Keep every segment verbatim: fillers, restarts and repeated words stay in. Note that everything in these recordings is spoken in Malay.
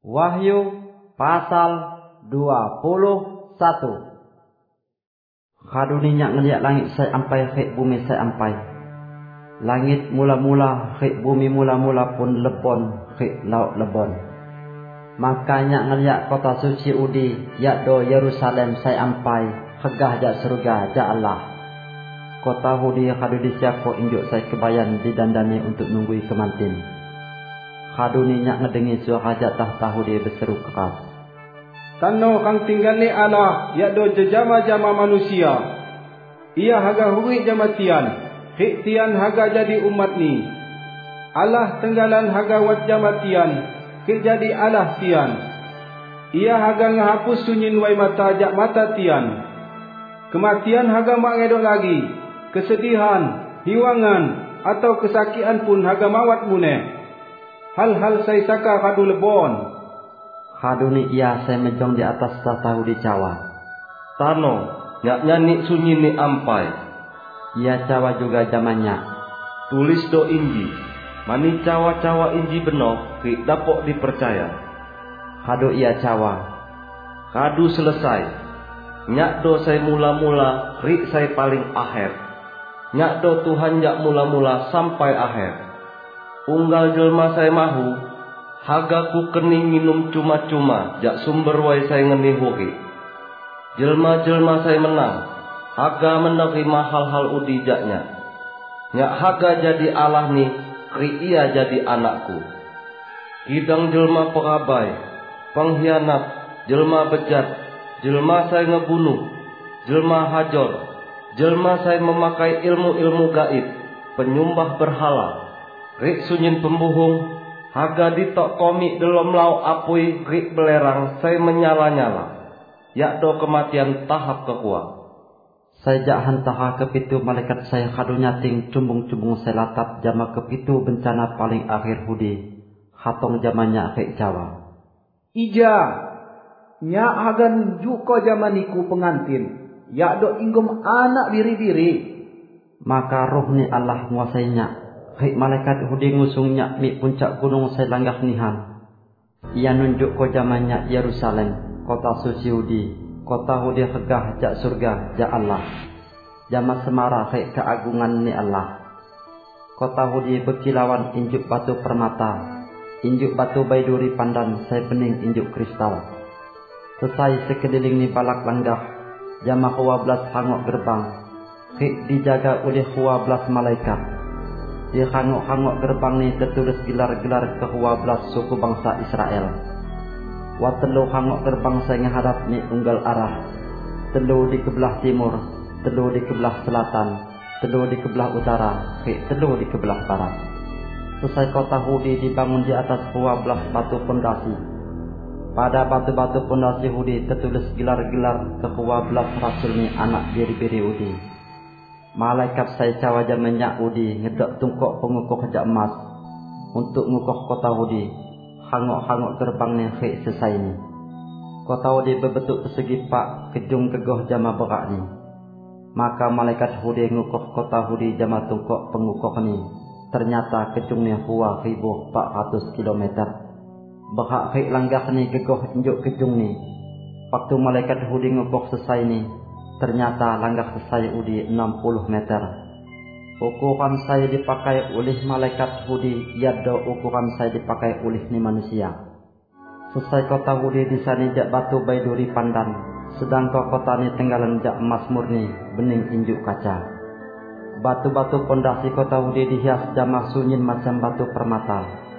Wahyu pasal dua puluh satu. Kaduni nyak ngeliat langit saya ampai, khik bumi saya ampai. Langit mula-mula, khik bumi mula-mula pun lebon, khik laut lebon. Makanya ngeliat kota suci udi, yakdo Yerusalem saya ampai, hegah jak surga jak Allah. Kota hudi kadudi siako injuk saya kebayan didandani untuk nunggui kemantin. Kaduni nyak ngedengi suara jatah tahu dia berseru keras. Tano kang tinggal ni Allah, yakdo jejama-jama manusia. Ia haga huri jamatian, hik tian haga jadi umat ni. Allah tenggalan haga wat jamatian, hik jadi Allah tian. Ia haga ngehapus sunyin wai mata jak mata tian. Kematian haga mak ngedok lagi, kesedihan, hiwangan atau kesakian pun haga mawat muneh. Hal-hal saya saka kadu lebon. Kaduni ia saya menjong di atas tahu di cawa. Tano, nyak nyanyi sunyi ni ampai. Ia cawa juga zamannya. Tulis do inji, mani cawa-cawa inji beno, ki dapok dipercaya. Kadu ia cawa. Kadu selesai. Nyak do saya mula-mula, rik saya paling akhir. Nyak do Tuhan jak mula-mula sampai akhir. Unggal jelma saya mahu, haga ku kening minum cuma-cuma, jak sumber wai saya ngeni hoki. Jelma-jelma saya menang, haga menerima hal-hal udi jaknya. Nyak haga jadi Allah ni, kri ia jadi anakku. Hidang jelma perabai, pengkhianat, jelma bejat, jelma saya ngebunuh, jelma hajor, jelma saya memakai ilmu-ilmu gaib, penyumbah berhala. Rik sunyin pembuhung, haga ditok komik dalam lau apui rik belerang, saya menyala-nyala. Yakdo kematian tahap kekuat. Saya jak hantaha kepitu malaikat saya kadu nyating cumbung-cumbung saya latap jama kepitu bencana paling akhir hudi. Hatong jamannya rik Jawa. Ija, nyak haga nunjuk ko jamaniku pengantin. Yakdo inggum anak biri-biri. Maka roh ni Allah nguasainya. Hei malaikat hudi ngusungnya mi puncak gunung saya langgah nihan. Ia nunjuk ko jamannya Yerusalem, kota suci hudi, kota hudi hegah jak surga jak Allah. Jama semara hei keagungan ni Allah. Kota hudi berkilauan injuk batu permata, injuk batu baiduri pandan saya pening injuk kristal. Selesai sekeliling ni balak langgah, jama dua belas hangok gerbang, hei dijaga oleh dua belas malaikat. Di hangok-hangok gerbang ni tertulis gelar-gelar ke dua belas suku bangsa Israel. Wa telu hangok gerbang saya ngehadap ni unggal arah. Telu di kebelah timur, telu di kebelah selatan, telu di kebelah utara, telu di kebelah barat. Selesai kota hudi dibangun di atas dua belas batu pondasi. Pada batu-batu pondasi hudi tertulis gelar-gelar ke dua belas rasul ni anak biri-biri hudi. Malaikat saya cawa jamannya udi ngedok tungkok pengukuh jak emas untuk ngukuh kota hudi. Hangok-hangok gerbang ni khik selesai ni. Kota hudi berbentuk persegi pak kejung kegoh jama berak ni. Maka malaikat hudi ngukuh kota hudi jama tungkok pengukuh ni. Ternyata kejung ni dua ribu empat ratus kilometer. Berak khik langgah ni kegoh injuk kejung ni. Waktu malaikat hudi ngukuh selesai ni, ternyata langgah saya udi enam puluh meter. Ukuran saya dipakai oleh malaikat hudi, yaitu ukuran saya dipakai oleh ni manusia. Selesai kota hudi di sana jak batu baiduri pandan, sedangkan kota ni tenggalan jak emas murni, bening injuk kaca. Batu-batu pondasi kota hudi dihias jama sunyin macam batu permata.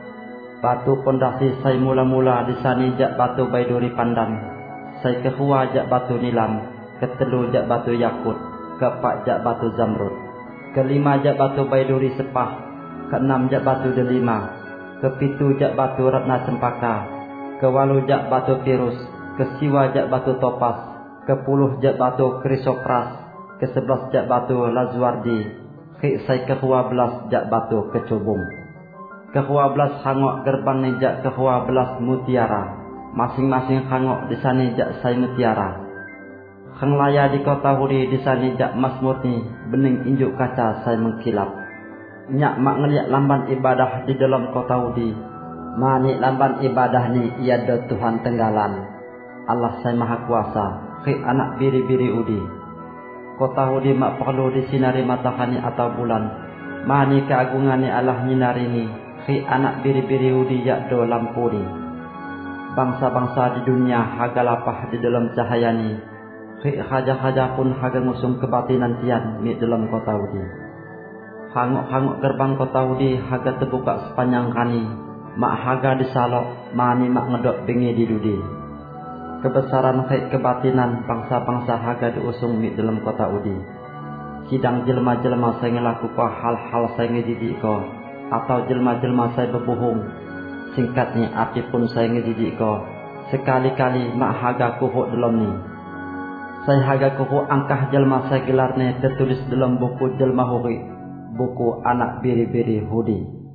Batu pondasi saya mula-mula di sana jak batu baiduri pandan, saya kedua jak batu nilam, ketelu jak batu yakut, keempat jak batu zamrud, kelima jak batu baiduri sepah, keenam jak batu delima, kepitu jak batu ratna cempaka, kewalu jak batu pirus, kesiwa jak batu topas, kepuluh jak batu krisopras, kesebelas jak batu lazuardi, khik sai kedua belas jak batu kecubung. Kedua belas hangok gerbang ni jak kedua belas mutiara, masing-masing hangok di sana jak sai mutiara. Khang laya di kota hudi di sana jak emas murni, bening injuk kaca saya mengkilap. Nyak mak ngeliat lamban ibadah di dalam kota hudi. Mani lamban ibadah ni ia do Tuhan tenggalan. Allah sai maha kuasa, ki anak biri-biri udi. Kota udi mak perlu disinari matahari atau bulan. Mani keagungan ni Allah nyinari ni, ki anak biri-biri udi yak do lampu ni. Bangsa-bangsa di dunia haga lapah di dalam cahaya ni. Ki haja-haja pun haga ngusung kebatinan tian mi dalam kota udi. Hangok-hangok gerbang kota udi haga terbuka sepanjang kani. Mak haga disalok, mani mak ngedok bengi di dudi. Kebesaran kait kebatinan bangsa-bangsa haga diusung mi dalam kota udi. Kidang jelma-jelma saya ngelaku ko hal-hal saya ngedidik ko, atau jelma-jelma saya berbohong. Singkatnya api pun saya ngedidik ko. Sekali-kali mak haga kuhuk dalam ni. Saya haga kuhuk angkah jelma saya gelarnya tertulis dalam buku jelma huri, buku anak biri-biri hudi.